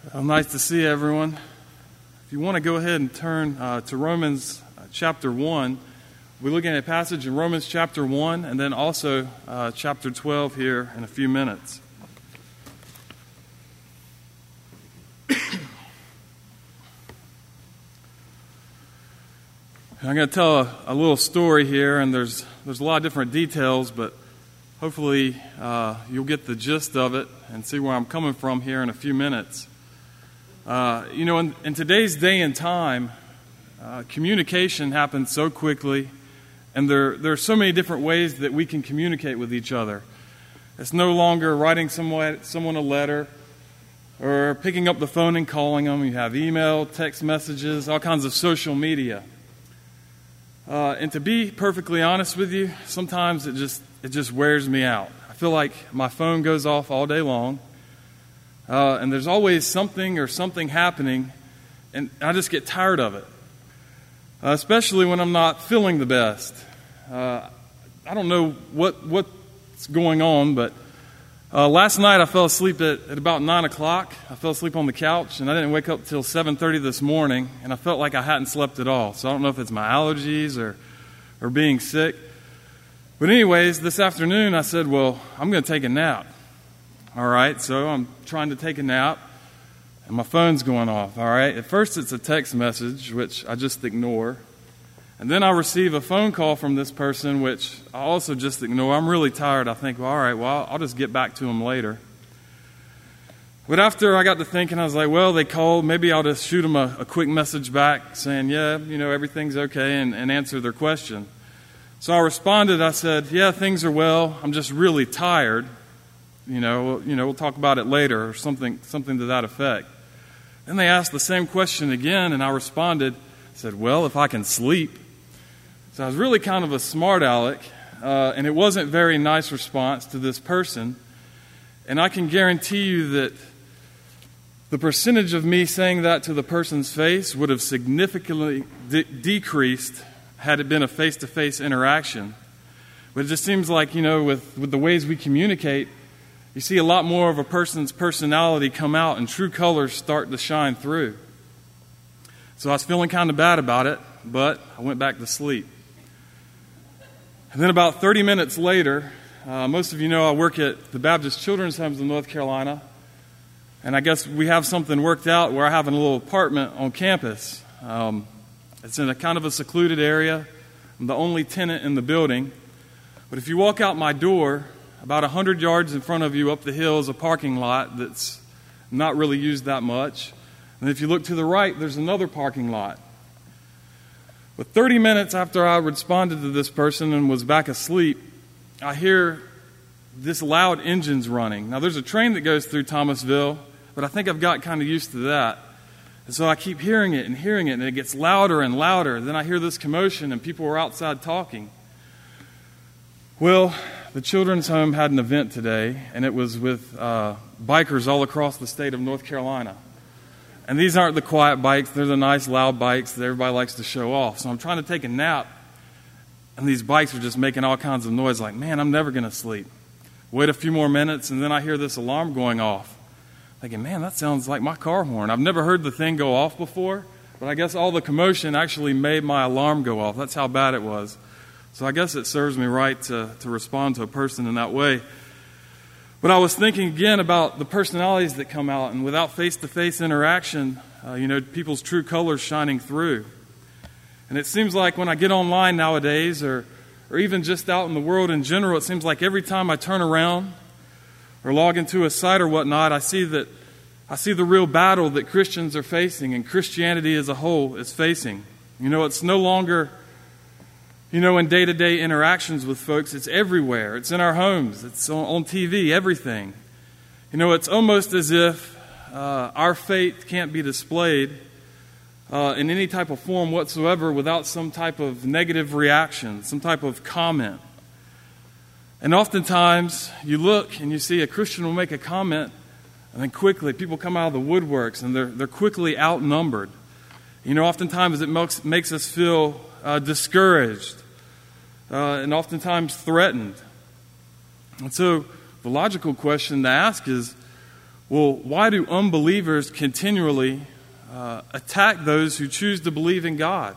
Well, nice to see everyone. If you want to go ahead and turn to Romans chapter 1, we're looking at a passage in Romans chapter 1 and then also chapter 12 here in a few minutes. I'm going to tell a little story here, and there's a lot of different details, but hopefully you'll get the gist of it and see where I'm coming from here in a few minutes. In today's day and time, communication happens so quickly, and there are so many different ways that we can communicate with each other. It's no longer writing someone a letter or picking up the phone and calling them. You have email, text messages, all kinds of social media. And to be perfectly honest with you, sometimes it just wears me out. I feel like my phone goes off all day long. And there's always something happening, and I just get tired of it, especially when I'm not feeling the best. I don't know what's going on, but last night I fell asleep at about 9 o'clock. I fell asleep on the couch, and I didn't wake up till 7:30 this morning, and I felt like I hadn't slept at all. So I don't know if it's my allergies or being sick. But anyways, this afternoon I said, well, I'm going to take a nap. All right, so I'm trying to take a nap, and my phone's going off, all right? At first, it's a text message, which I just ignore. And then I receive a phone call from this person, which I also just ignore. I'm really tired. I think, well, all right, well, I'll just get back to them later. But after I got to thinking, I was like, well, they called. Maybe I'll just shoot them a quick message back saying, yeah, everything's okay, and answer their question. So I responded. I said, yeah, things are well. I'm just really tired. We'll talk about it later, or something to that effect. Then they asked the same question again, and I responded, said, well, if I can sleep. So I was really kind of a smart aleck, and it wasn't a very nice response to this person. And I can guarantee you that the percentage of me saying that to the person's face would have significantly decreased had it been a face-to-face interaction. But it just seems like, with the ways we communicate, you see a lot more of a person's personality come out and true colors start to shine through. So I was feeling kind of bad about it, but I went back to sleep. And then about 30 minutes later, most of you know I work at the Baptist Children's Homes in North Carolina, and I guess we have something worked out where I have a little apartment on campus. It's in a kind of a secluded area. I'm the only tenant in the building. But if you walk out my door, about 100 yards in front of you up the hill is a parking lot that's not really used that much. And if you look to the right, there's another parking lot. But 30 minutes after I responded to this person and was back asleep, I hear this loud engines running. Now, there's a train that goes through Thomasville, but I think I've got kind of used to that. And so I keep hearing it, and it gets louder and louder. Then I hear this commotion, and people are outside talking. Well, the children's home had an event today, and it was with bikers all across the state of North Carolina. And these aren't the quiet bikes. They're the nice, loud bikes that everybody likes to show off. So I'm trying to take a nap, and these bikes are just making all kinds of noise like, man, I'm never going to sleep. Wait a few more minutes, and then I hear this alarm going off. Thinking, man, that sounds like my car horn. I've never heard the thing go off before, but I guess all the commotion actually made my alarm go off. That's how bad it was. So I guess it serves me right to respond to a person in that way. But I was thinking again about the personalities that come out, and without face-to-face interaction, people's true colors shining through. And it seems like when I get online nowadays, or even just out in the world in general, it seems like every time I turn around or log into a site or whatnot, I see the real battle that Christians are facing and Christianity as a whole is facing. It's no longer in day-to-day interactions with folks, it's everywhere. It's in our homes. It's on TV, everything. It's almost as if our faith can't be displayed in any type of form whatsoever without some type of negative reaction, some type of comment. And oftentimes, you look and you see a Christian will make a comment, and then quickly people come out of the woodworks, and they're quickly outnumbered. Oftentimes it makes us feel discouraged and oftentimes threatened. And so the logical question to ask is, Well, why do unbelievers continually attack those who choose to believe in God?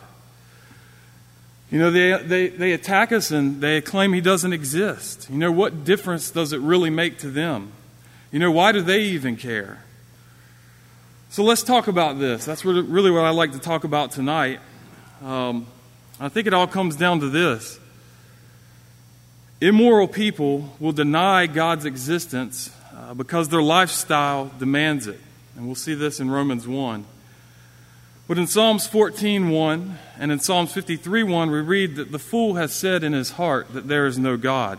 They attack us and they claim He doesn't exist. What difference does it really make to them? Why do they even care? So let's talk about this. That's really what I'd like to talk about tonight. I think it all comes down to this. Immoral people will deny God's existence because their lifestyle demands it. And we'll see this in Romans 1. But in Psalms 14:1 and in Psalms 53:1, we read that the fool has said in his heart that there is no God.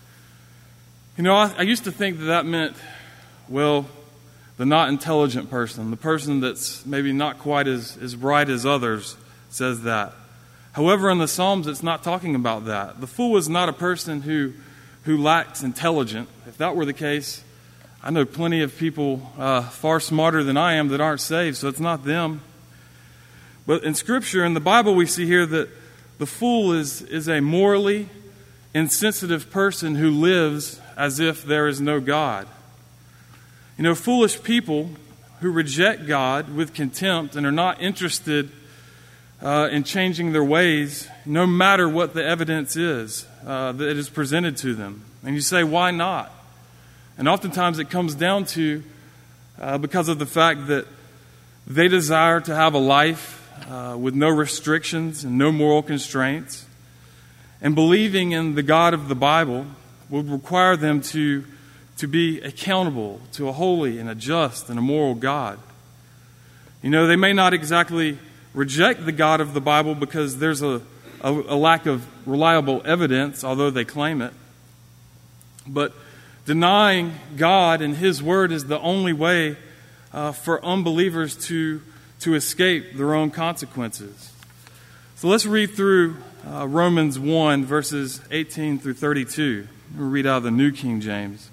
I used to think that meant, well, the not intelligent person, the person that's maybe not quite as bright as others, says that. However, in the Psalms, it's not talking about that. The fool is not a person who lacks intelligence. If that were the case, I know plenty of people far smarter than I am that aren't saved, so it's not them. But in Scripture, in the Bible, we see here that the fool is a morally insensitive person who lives as if there is no God. Foolish people who reject God with contempt and are not interested in changing their ways, no matter what the evidence is that is presented to them. And you say, why not? And oftentimes it comes down to because of the fact that they desire to have a life with no restrictions and no moral constraints. And believing in the God of the Bible would require them to be accountable to a holy and a just and a moral God. They may not exactly reject the God of the Bible because there's a lack of reliable evidence, although they claim it. But denying God and His Word is the only way for unbelievers to escape their own consequences. So let's read through Romans 1, verses 18 through 32. We'll read out of the New King James.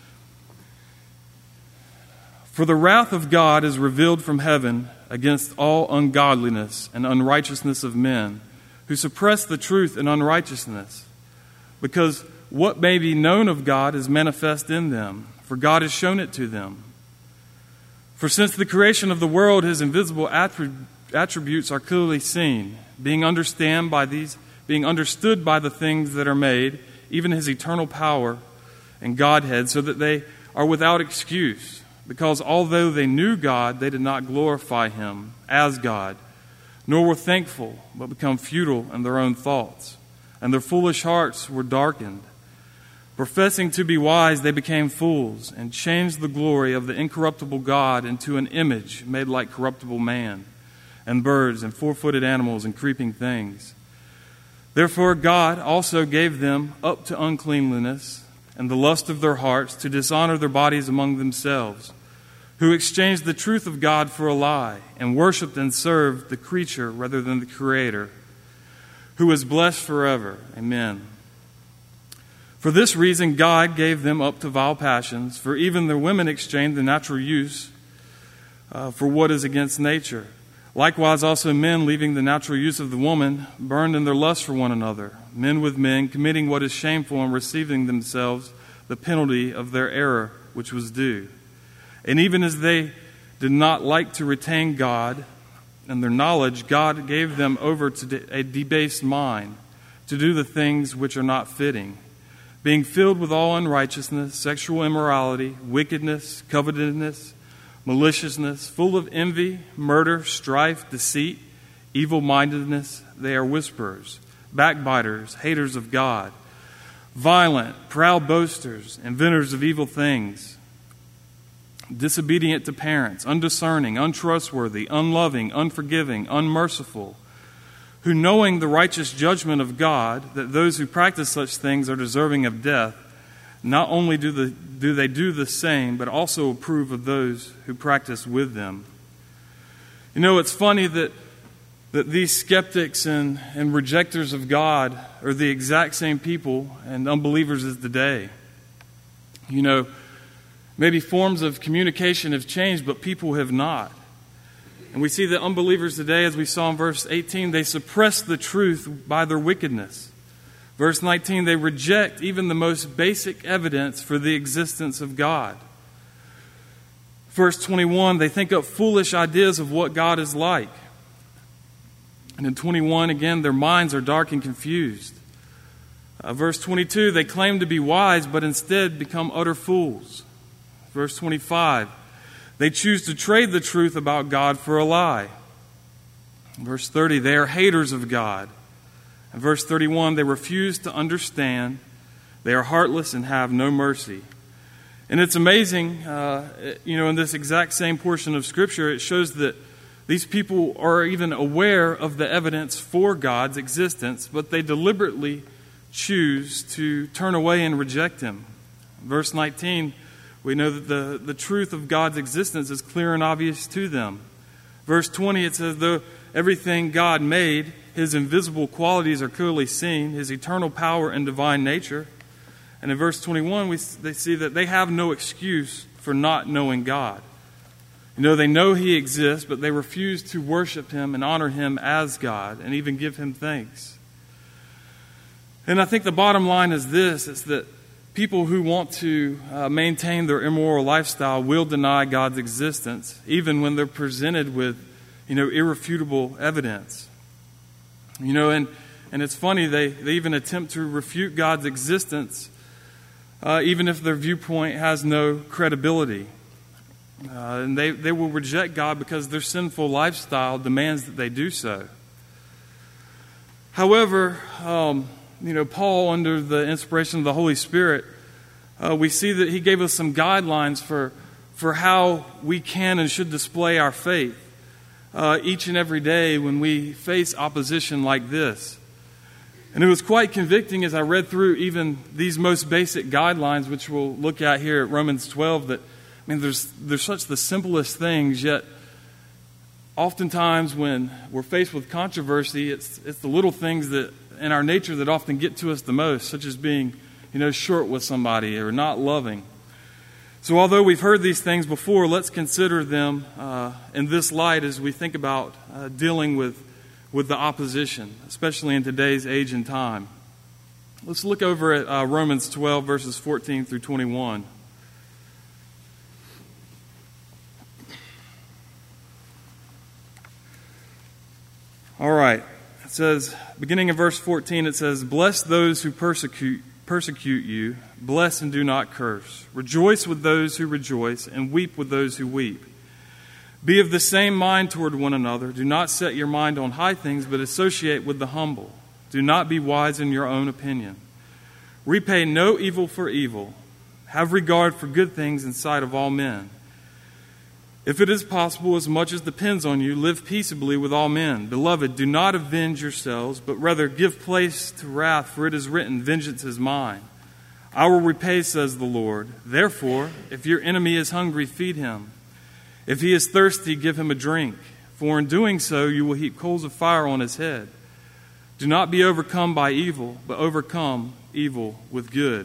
For the wrath of God is revealed from heaven against all ungodliness and unrighteousness of men, who suppress the truth in unrighteousness, because what may be known of God is manifest in them, for God has shown it to them. For since the creation of the world, His invisible attributes are clearly seen, being understood by the things that are made, even His eternal power and Godhead, so that they are without excuse. Because although they knew God, they did not glorify Him as God, nor were thankful, but become futile in their own thoughts, and their foolish hearts were darkened. Professing to be wise, they became fools, and changed the glory of the incorruptible God into an image made like corruptible man, and birds, and four-footed animals, and creeping things. Therefore God also gave them up to uncleanliness, and the lust of their hearts, to dishonor their bodies among themselves, who exchanged the truth of God for a lie, and worshipped and served the creature rather than the Creator, who is blessed forever. Amen. For this reason God gave them up to vile passions, for even the women exchanged the natural use for what is against nature. Likewise also men, leaving the natural use of the woman, burned in their lust for one another, men with men, committing what is shameful and receiving themselves the penalty of their error which was due. And even as they did not like to retain God and their knowledge, God gave them over to a debased mind, to do the things which are not fitting, being filled with all unrighteousness, sexual immorality, wickedness, covetousness, maliciousness, full of envy, murder, strife, deceit, evil-mindedness. They are whisperers, backbiters, haters of God, violent, proud boasters, inventors of evil things, disobedient to parents, undiscerning, untrustworthy, unloving, unforgiving, unmerciful, who, knowing the righteous judgment of God, that those who practice such things are deserving of death, not only do they do the same, but also approve of those who practice with them. It's funny that these skeptics and rejectors of God are the exact same people and unbelievers as today. Maybe forms of communication have changed, but people have not. And we see that unbelievers today, as we saw in verse 18, they suppress the truth by their wickedness. Verse 19, they reject even the most basic evidence for the existence of God. Verse 21, they think up foolish ideas of what God is like. And in 21, again, their minds are dark and confused. Verse 22, they claim to be wise, but instead become utter fools. Verse 25, they choose to trade the truth about God for a lie. Verse 30, they are haters of God. And verse 31, they refuse to understand. They are heartless and have no mercy. And it's amazing, in this exact same portion of Scripture, it shows that these people are even aware of the evidence for God's existence, but they deliberately choose to turn away and reject Him. Verse 19, we know that the truth of God's existence is clear and obvious to them. Verse 20, it says, though everything God made, His invisible qualities are clearly seen, His eternal power and divine nature. And in verse 21, they see that they have no excuse for not knowing God. They know He exists, but they refuse to worship Him and honor Him as God and even give Him thanks. And I think the bottom line is this, it's that people who want to maintain their immoral lifestyle will deny God's existence, even when they're presented with, irrefutable evidence. And it's funny, they even attempt to refute God's existence, even if their viewpoint has no credibility. And they will reject God because their sinful lifestyle demands that they do so. However, Paul, under the inspiration of the Holy Spirit, we see that he gave us some guidelines for how we can and should display our faith each and every day when we face opposition like this. And it was quite convicting as I read through even these most basic guidelines, which we'll look at here at Romans 12, that, there's such the simplest things, yet oftentimes when we're faced with controversy, it's the little things that in our nature that often get to us the most, such as being, short with somebody or not loving. So although we've heard these things before, let's consider them in this light as we think about dealing with the opposition, especially in today's age and time. Let's look over at Romans 12, verses 14 through 21. All right. It says, beginning in verse 14, it says, bless those who persecute you, bless and do not curse. Rejoice with those who rejoice, and weep with those who weep. Be of the same mind toward one another. Do not set your mind on high things, but associate with the humble. Do not be wise in your own opinion. Repay no evil for evil. Have regard for good things in sight of all men. If it is possible, as much as depends on you, live peaceably with all men. Beloved, do not avenge yourselves, but rather give place to wrath, for it is written, vengeance is mine. I will repay, says the Lord. Therefore, if your enemy is hungry, feed him. If he is thirsty, give him a drink, for in doing so you will heap coals of fire on his head. Do not be overcome by evil, but overcome evil with good.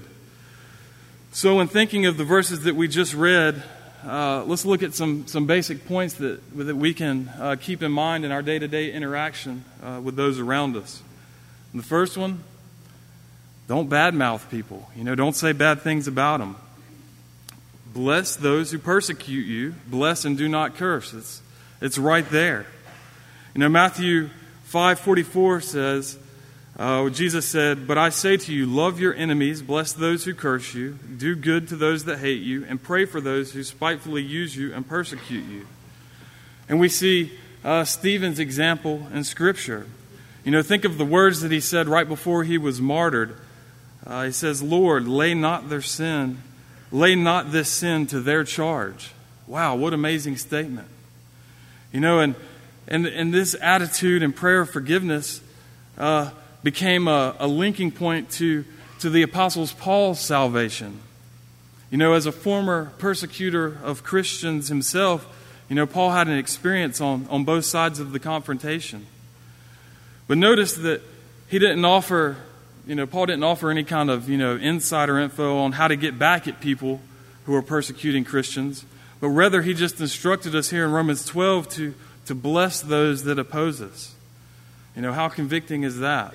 So in thinking of the verses that we just read, let's look at some basic points that we can keep in mind in our day-to-day interaction with those around us. And the first one, don't badmouth people. Don't say bad things about them. Bless those who persecute you. Bless and do not curse. It's right there. Matthew 5:44 says, Jesus said, but I say to you, love your enemies, bless those who curse you, do good to those that hate you, and pray for those who spitefully use you and persecute you. And we see Stephen's example in Scripture. Think of the words that he said right before he was martyred. He says, Lord, lay not this sin to their charge. Wow, what amazing statement. And this attitude and prayer of forgiveness became a linking point to the Apostle Paul's salvation. As a former persecutor of Christians himself, Paul had an experience on both sides of the confrontation. But notice that he didn't offer, Paul didn't offer any kind of, insider info on how to get back at people who are persecuting Christians, but rather he just instructed us here in Romans 12 to bless those that oppose us. How convicting is that?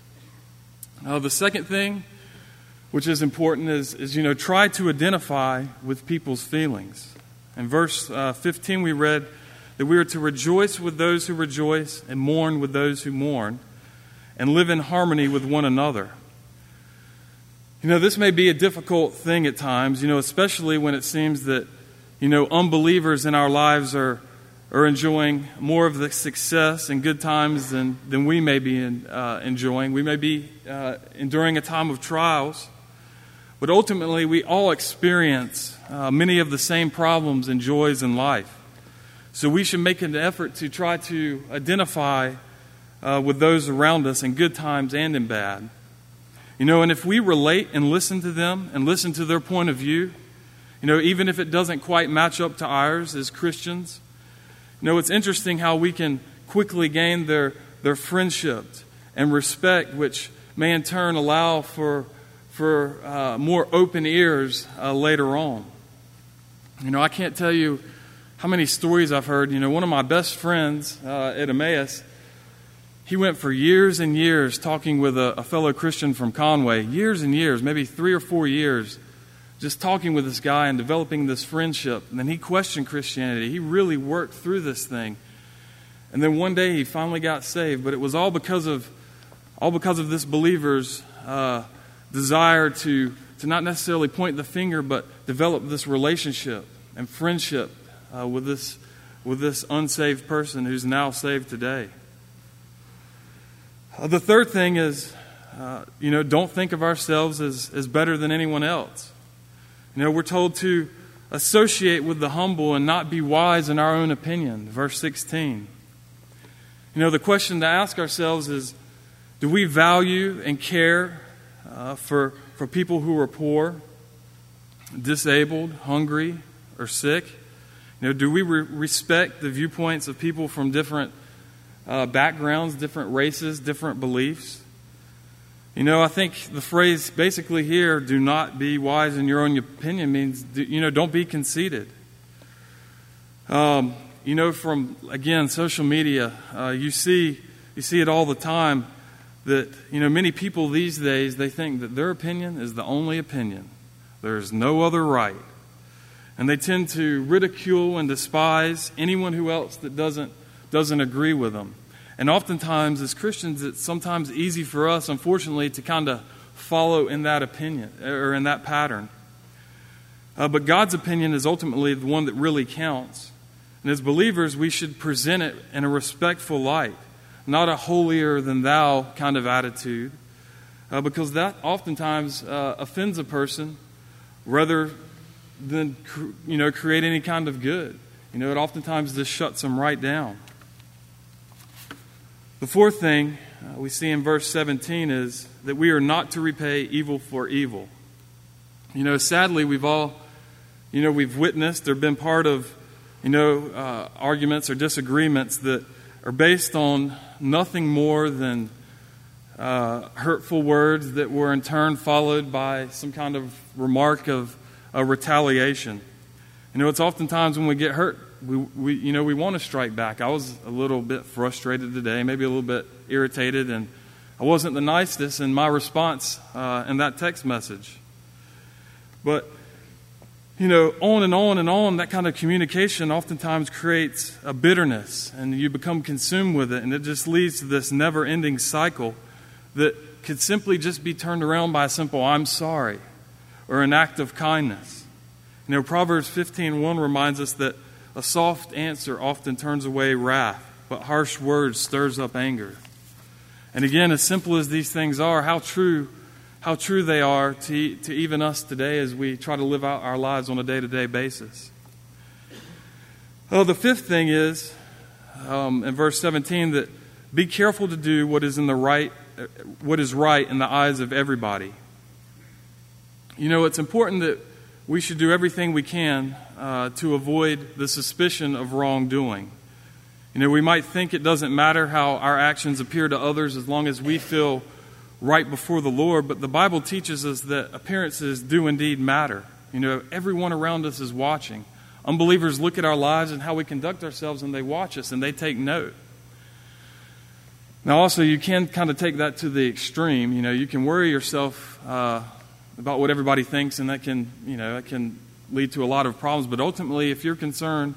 The second thing, which is important, is try to identify with people's feelings. In verse 15 we read that we are to rejoice with those who rejoice and mourn with those who mourn and live in harmony with one another. This may be a difficult thing at times, especially when it seems that, unbelievers in our lives are enjoying more of the success and good times than we may be enjoying. We may be enduring a time of trials, but ultimately we all experience many of the same problems and joys in life. So we should make an effort to try to identify with those around us in good times and in bad. And if we relate and listen to them and listen to their point of view, even if it doesn't quite match up to ours as Christians, it's interesting how we can quickly gain their friendship and respect, which may in turn allow for more open ears later on. I can't tell you how many stories I've heard. One of my best friends at Emmaus, he went for years and years talking with a fellow Christian from Conway, years and years, maybe 3 or 4 years, just talking with this guy and developing this friendship. And then he questioned Christianity. He really worked through this thing. And then one day he finally got saved, but it was all because of this believer's desire to not necessarily point the finger, but develop this relationship and friendship with this unsaved person who's now saved today. The third thing is, don't think of ourselves as better than anyone else. We're told to associate with the humble and not be wise in our own opinion. Verse 16. The question to ask ourselves is, do we value and care for people who are poor, disabled, hungry, or sick? Do we respect the viewpoints of people from different backgrounds, different races, different beliefs? I think the phrase basically here, do not be wise in your own opinion, means, don't be conceited. From, again, social media, you see it all the time that, many people these days, they think that their opinion is the only opinion. There's no other right. And they tend to ridicule and despise anyone who else that doesn't agree with them. And oftentimes, as Christians, it's sometimes easy for us, unfortunately, to kind of follow in that opinion or in that pattern. But God's opinion is ultimately the one that really counts. And as believers, we should present it in a respectful light, not a holier-than-thou kind of attitude, because that oftentimes offends a person rather than create any kind of good. It oftentimes just shuts them right down. The fourth thing we see in verse 17 is that we are not to repay evil for evil. Sadly, we've witnessed, there have been part of, arguments or disagreements that are based on nothing more than hurtful words that were in turn followed by some kind of remark of retaliation. It's oftentimes when we get hurt, we want to strike back. I was a little bit frustrated today, maybe a little bit irritated, and I wasn't the nicest in my response in that text message. But, on and on and on, that kind of communication oftentimes creates a bitterness, and you become consumed with it, and it just leads to this never-ending cycle that could simply just be turned around by a simple "I'm sorry" or an act of kindness. Proverbs 15:1 reminds us that a soft answer often turns away wrath, but harsh words stirs up anger. And again, as simple as these things are, how true they are to even us today as we try to live out our lives on a day-to-day basis. The fifth thing is, in verse 17, that be careful to do what is right in the eyes of everybody. It's important that we should do everything we can to avoid the suspicion of wrongdoing. We might think it doesn't matter how our actions appear to others as long as we feel right before the Lord, but the Bible teaches us that appearances do indeed matter. Everyone around us is watching. Unbelievers look at our lives and how we conduct ourselves, and they watch us and they take note. Now also, you can kind of take that to the extreme. You can worry yourself about what everybody thinks, and that can lead to a lot of problems. But ultimately, if you're concerned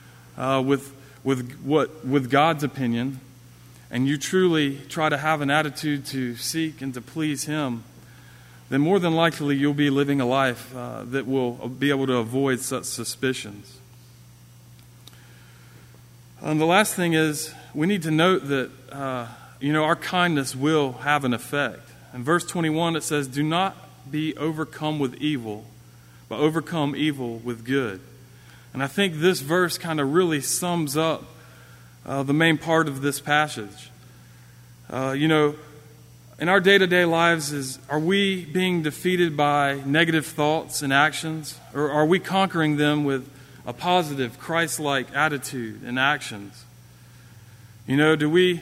with God's opinion, and you truly try to have an attitude to seek and to please Him, then more than likely you'll be living a life that will be able to avoid such suspicions. The last thing is, we need to note that our kindness will have an effect. In verse 21 it says, "Do not be overcome with evil, but overcome evil with good." And I think this verse kind of really sums up the main part of this passage. In our day-to-day lives, are we being defeated by negative thoughts and actions, or are we conquering them with a positive, Christ-like attitude and actions? Do we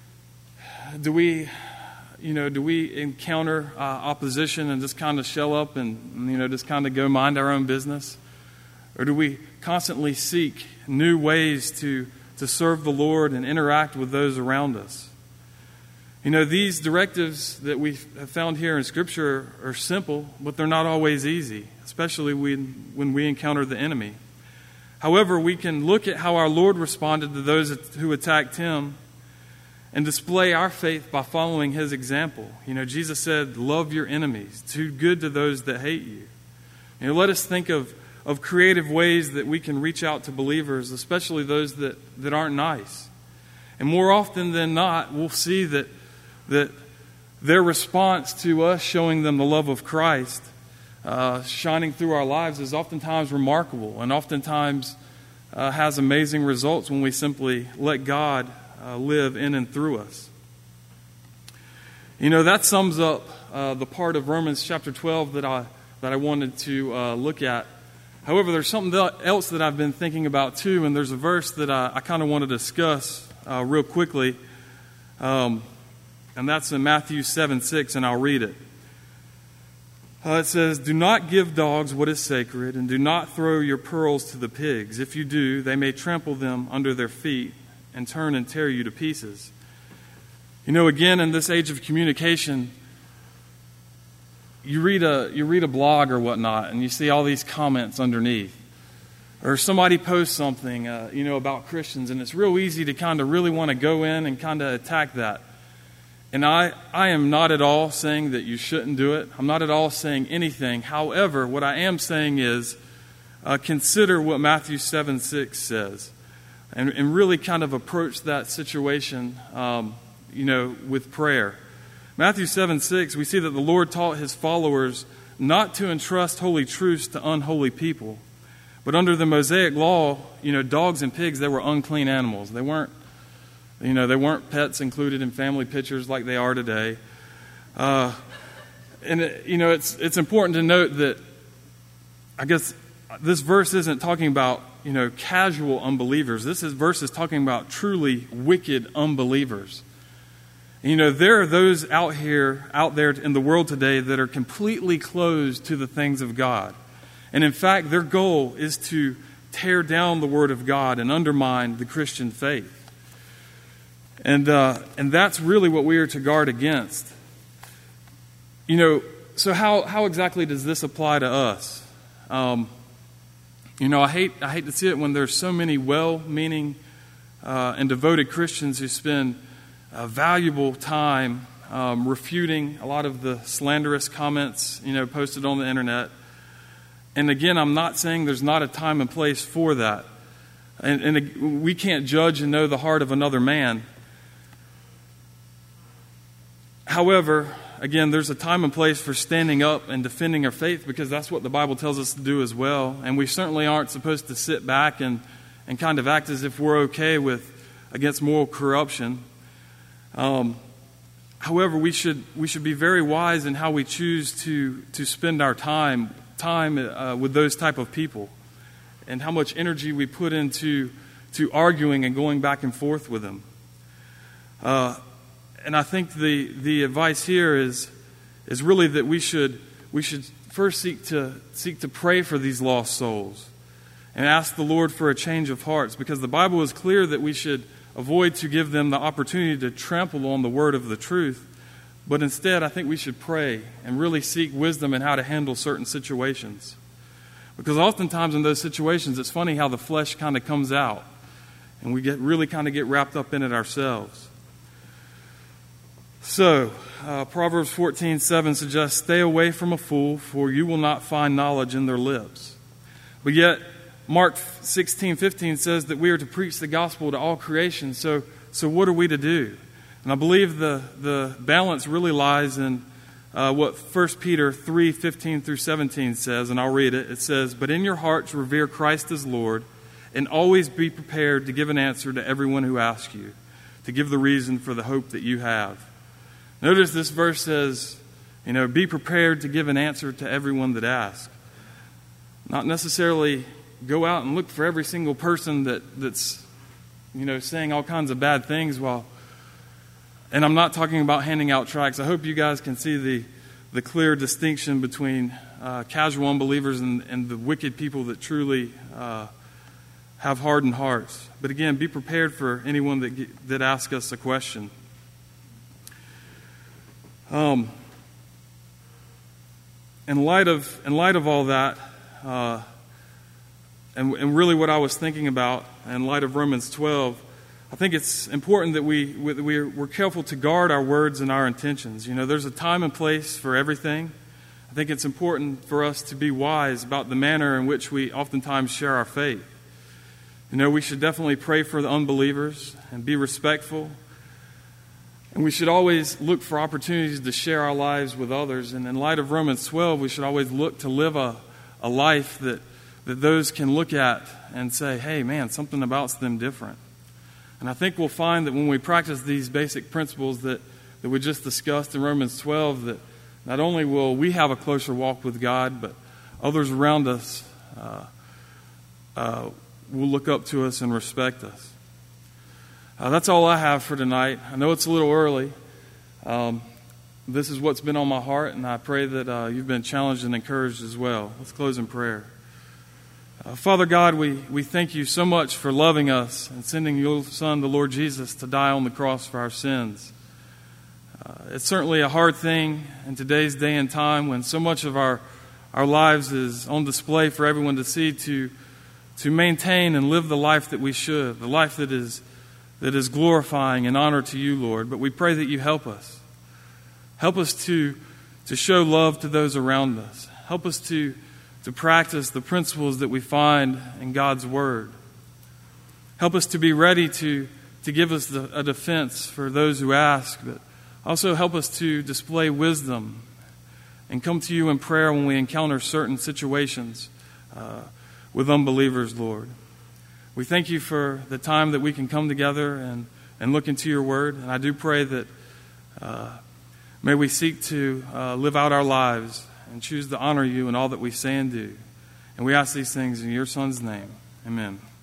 encounter opposition and just kind of shell up and just kind of go mind our own business, or do we constantly seek new ways to serve the Lord and interact with those around us? These directives that we have found here in Scripture are simple, but they're not always easy, especially when we encounter the enemy. However, we can look at how our Lord responded to those who attacked Him and display our faith by following His example. Jesus said, "Love your enemies, do good to those that hate you." Let us think of creative ways that we can reach out to believers, especially those that aren't nice. And more often than not, we'll see that their response to us showing them the love of Christ, shining through our lives, is oftentimes remarkable and oftentimes has amazing results when we simply let God live in and through us. That sums up the part of Romans chapter 12 that I wanted to look at. However, there's something else that I've been thinking about too, and there's a verse that I kind of want to discuss real quickly. And that's in Matthew 7:6, and I'll read it. It says, "Do not give dogs what is sacred, and do not throw your pearls to the pigs. If you do, they may trample them under their feet and turn and tear you to pieces." Again, in this age of communication, you read a blog or whatnot, and you see all these comments underneath. Or somebody posts something, about Christians, and it's real easy to kind of really want to go in and kind of attack that. And I am not at all saying that you shouldn't do it. I'm not at all saying anything. However, what I am saying is consider what Matthew 7:6 says, and really kind of approach that situation, with prayer. Matthew 7:6, we see that the Lord taught His followers not to entrust holy truths to unholy people. But under the Mosaic law, dogs and pigs, they were unclean animals. They weren't pets included in family pictures like they are today. It's important to note that I guess this verse isn't talking about, casual unbelievers. Verse is talking about truly wicked unbelievers. There are those out there in the world today that are completely closed to the things of God. And in fact, their goal is to tear down the Word of God and undermine the Christian faith. And that's really what we are to guard against. So how exactly does this apply to us? I hate to see it when there's so many well-meaning and devoted Christians who spend valuable time refuting a lot of the slanderous comments, posted on the internet. And again, I'm not saying there's not a time and place for that. And we can't judge and know the heart of another man. However, again, there's a time and place for standing up and defending our faith, because that's what the Bible tells us to do as well. And we certainly aren't supposed to sit back and kind of act as if we're okay against moral corruption. However, we should be very wise in how we choose to spend our time with those type of people, and how much energy we put into arguing and going back and forth with them. And I think the advice here is really that we should first seek to pray for these lost souls and ask the Lord for a change of hearts, because the Bible is clear that we should avoid to give them the opportunity to trample on the word of the truth. But instead, I think we should pray and really seek wisdom in how to handle certain situations. Because oftentimes in those situations, it's funny how the flesh kind of comes out, and we get wrapped up in it ourselves. So, Proverbs 14:7 suggests, "Stay away from a fool, for you will not find knowledge in their lips." But yet, Mark 16:15 says that we are to preach the gospel to all creation. So what are we to do? And I believe the balance really lies in what 1 Peter 3:15 through 17 says, and I'll read it. It says, "But in your hearts revere Christ as Lord, and always be prepared to give an answer to everyone who asks you, to give the reason for the hope that you have." Notice this verse says, be prepared to give an answer to everyone that asks. Not necessarily go out and look for every single person that's saying all kinds of bad things and I'm not talking about handing out tracts. I hope you guys can see the clear distinction between casual unbelievers and the wicked people that truly have hardened hearts. But again, be prepared for anyone that asks us a question. In light of all that, and really what I was thinking about in light of Romans 12, I think it's important that we're careful to guard our words and our intentions. There's a time and place for everything. I think it's important for us to be wise about the manner in which we oftentimes share our faith. We should definitely pray for the unbelievers and be respectful. And we should always look for opportunities to share our lives with others. And in light of Romans 12, we should always look to live a life that those can look at and say, hey, man, something about them different. And I think we'll find that when we practice these basic principles that we just discussed in Romans 12, that not only will we have a closer walk with God, but others around us will look up to us and respect us. That's all I have for tonight. I know it's a little early. This is what's been on my heart, and I pray that you've been challenged and encouraged as well. Let's close in prayer. Father God, we thank you so much for loving us and sending your Son, the Lord Jesus, to die on the cross for our sins. It's certainly a hard thing in today's day and time when so much of our lives is on display for everyone to see, to maintain and live the life that we should, the life that is glorifying and honor to you, Lord. But we pray that you help us. Help us to show love to those around us. Help us to practice the principles that we find in God's Word. Help us to be ready to give us a defense for those who ask, but also help us to display wisdom and come to you in prayer when we encounter certain situations with unbelievers, Lord. We thank you for the time that we can come together and look into your Word, and I do pray that may we seek to live out our lives and choose to honor you in all that we say and do. And we ask these things in your Son's name. Amen.